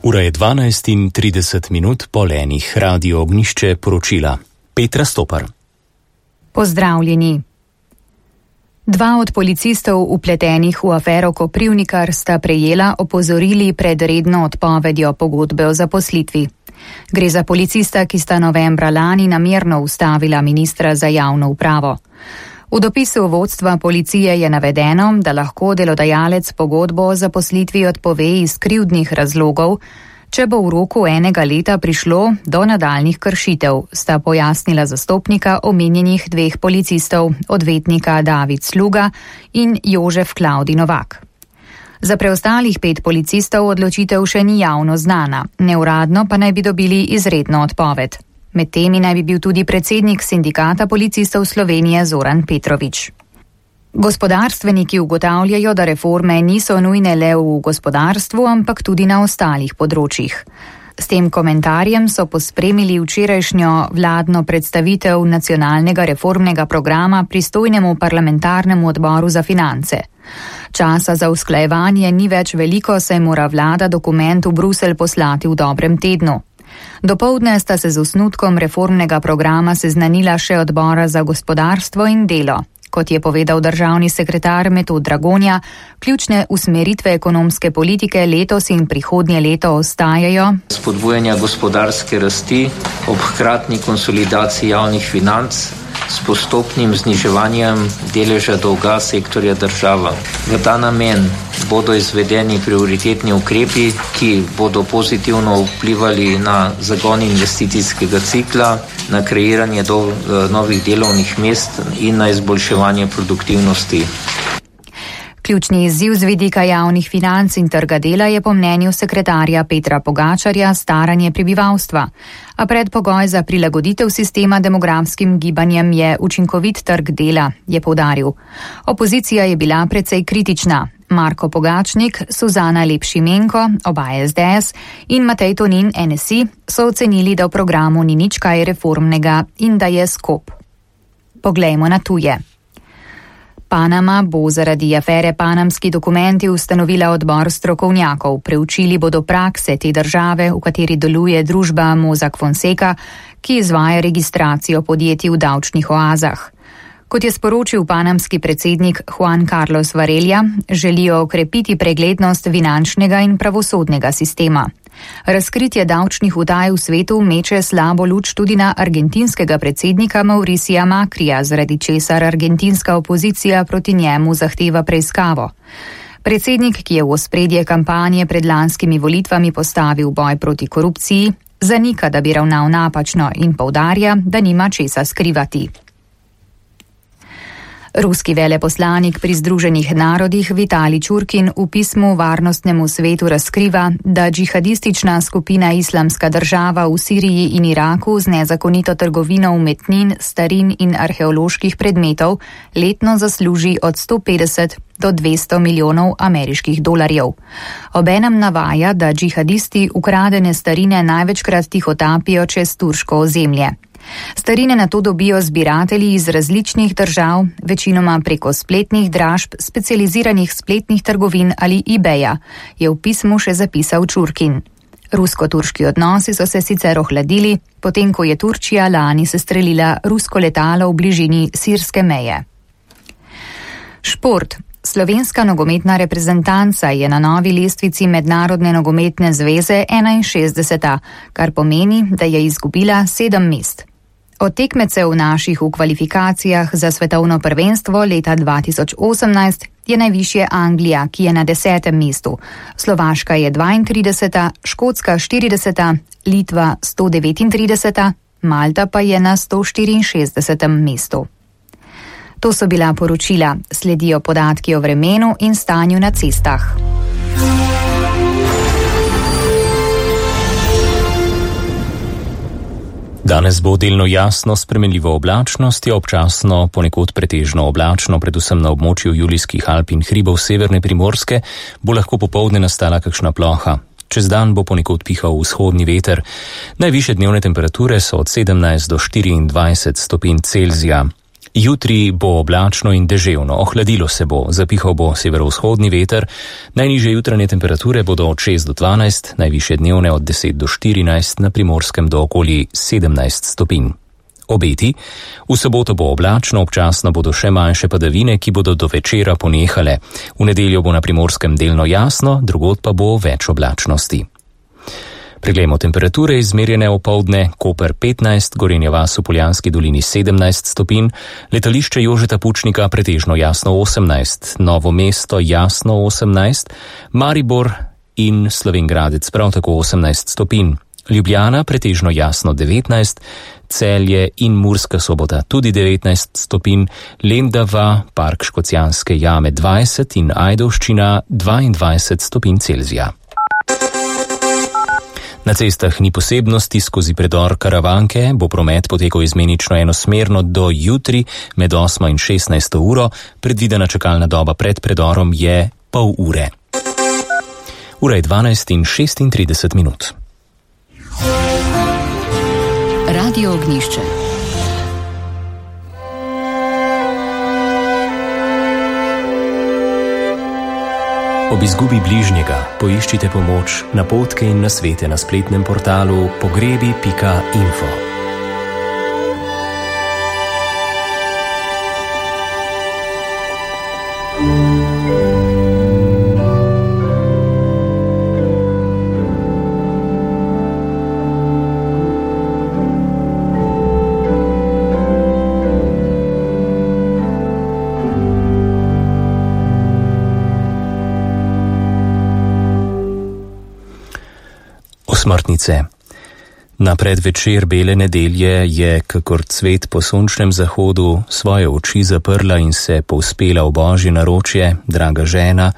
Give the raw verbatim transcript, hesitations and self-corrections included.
Ura je dvanajst in trideset minut po lenih. Radio Ognišče poročila. Petra Stopar. Pozdravljeni. Dva od policistov upletenih v afero Koprivnikar sta prejela opozorili pred redno odpovedjo pogodbe o zaposlitvi. Gre za policista, ki sta novembra lani namerno ustavila ministra za javno upravo. V dopisu vodstva policije je navedeno, da lahko delodajalec pogodbo o zaposlitvi odpove iz krivdnih razlogov, če bo v roku enega leta prišlo do nadaljnih kršitev, sta pojasnila zastopnika omenjenih dveh policistov, odvetnika David Sluga in Jožef Klavdi Novak. Za preostalih pet policistov odločitev še ni javno znana, neuradno pa naj bi dobili izredno odpoved. Med temi naj bi bil tudi predsednik Sindikata policistov Slovenije Zoran Petrovič. Gospodarstveniki ugotavljajo, da reforme niso nujne le v gospodarstvu, ampak tudi na ostalih področjih. S tem komentarjem so pospremili včerajšnjo vladno predstavitev nacionalnega reformnega programa pristojnemu parlamentarnemu odboru za finance. Časa za usklajevanje ni več veliko, saj mora vlada dokument v Bruselj poslati v dobrem tednu. Dopoldne sta se z osnutkom reformnega programa seznanila še odbora za gospodarstvo in delo. Kot je povedal državni sekretar Metod Dragonja, ključne usmeritve ekonomske politike letos in prihodnje leto ostajajo spodbujanja gospodarske rasti ob hkratni konsolidaciji javnih financ s postopnim zniževanjem deleža dolga sektorja država. V ta namen bodo izvedeni prioritetni ukrepi, ki bodo pozitivno vplivali na zagon investicijskega cikla, na kreiranje do, novih delovnih mest in na izboljševanje produktivnosti. Ključni izziv z vidika javnih financ in trga dela je po mnenju sekretarja Petra Pogačarja staranje prebivalstva, a predpogoj za prilagoditev sistema demografskim gibanjem je učinkovit trg dela, je poudaril. Opozicija je bila precej kritična. Marko Pogačnik, Suzana Lepšimenko, oba S D S in Matej Tonin N S I so ocenili, da v programu ni nič kaj reformnega in da je skop. Poglejmo na tuje. Panama bo zaradi afere Panamski dokumenti ustanovila odbor strokovnjakov. Preučili bodo prakse te države, v kateri deluje družba Mossack Fonseca, ki izvaja registracijo podjetij v davčnih oazah. Kot je sporočil panamski predsednik Juan Carlos Varela, želijo okrepiti preglednost finančnega in pravosodnega sistema. Razkritje davčnih utaj v svetu meče slabo luč tudi na argentinskega predsednika Mauricija Macrija, zaradi česar argentinska opozicija proti njemu zahteva preiskavo. Predsednik, ki je v ospredje kampanje pred lanskimi volitvami postavil boj proti korupciji, zanika, da bi ravnal napačno in poudarja, da nima česa skrivati. Ruski veleposlanik pri Združenih narodih Vitalij Čurkin v pismu Varnostnemu svetu razkriva, da džihadistična skupina Islamska država v Siriji in Iraku z nezakonito trgovino umetnin, starin in arheoloških predmetov letno zasluži od sto petdeset do dvesto milijonov ameriških dolarjev. Obenem navaja, da džihadisti ukradene starine največkrat tihotapijo čez turško ozemlje. Starine nato dobijo zbiratelji iz različnih držav, večinoma preko spletnih dražb, specializiranih spletnih trgovin ali eBaya, je v pismu še zapisal Čurkin. Rusko-turški odnosi so se sicer ohladili, potem ko je Turčija lani sestrelila rusko letalo v bližini sirske meje. Šport. Slovenska nogometna reprezentanca je na novi lestvici Mednarodne nogometne zveze enainšestdeseta, kar pomeni, da je izgubila sedem mest. Od tekmecev naših v kvalifikacijah za svetovno prvenstvo leta dva tisoč osemnajst je najvišje Anglija, ki je na desetem mestu. Slovaška je dvaintrideseta, Škotska štirideseta, Litva sto devetintrideseta, Malta pa je na sto štiriinšestdesetem mestu. To so bila poročila, sledijo podatki o vremenu in stanju na cestah. Danes bo delno jasno spremenljivo oblačnost, je občasno ponekod pretežno oblačno, predvsem na območju Julijskih Alp in hribov severne Primorske, bo lahko popoldne nastala kakšna ploha. Čez dan bo ponekod pihal vzhodni veter. Najvišje dnevne temperature so od sedemnajst do štiriindvajset stopinj Celzija. Jutri bo oblačno in deževno, ohladilo se bo, zapihal bo severovzhodni veter, najnižje jutranje temperature bodo od šest do dvanajst, najvišje dnevne od deset do štirinajst, na Primorskem do okoli sedemnajst stopinj. Obeti: v soboto bo oblačno, občasno bodo še manjše padavine, ki bodo do večera ponehale. V nedeljo bo na Primorskem delno jasno, drugod pa bo več oblačnosti. Preglejmo temperature izmerjene opoldne: Koper petnajst, Gorenja vas v Poljanski dolini sedemnajst stopinj, letališče Jožeta Pučnika pretežno jasno osemnajst, Novo mesto jasno osemnajst, Maribor in Slovenj Gradec prav tako osemnajst stopinj, Ljubljana pretežno jasno devetnajst, Celje in Murska Sobota tudi devetnajst stopinj, Lendava, Park Škocjanske jame dvajset in Ajdovščina dvaindvajset stopinj Celzija. Na cestah ni posebnosti, skozi predor Karavanke bo promet potekal izmenično enosmerno do jutri med osmo in šestnajsto uro, predvidena čakalna doba pred predorom je pol ure. Ura je dvanajst in šestintrideset minut. Radio Ognjišče. Ob izgubi bližnjega poiščite pomoč, napotke in nasvete na spletnem portalu pogrebi pika info. Smrtnice. Na predvečer bele nedelje je, kakor cvet po sončnem zahodu, svoje oči zaprla in se povzpela v božje naročje, draga žena,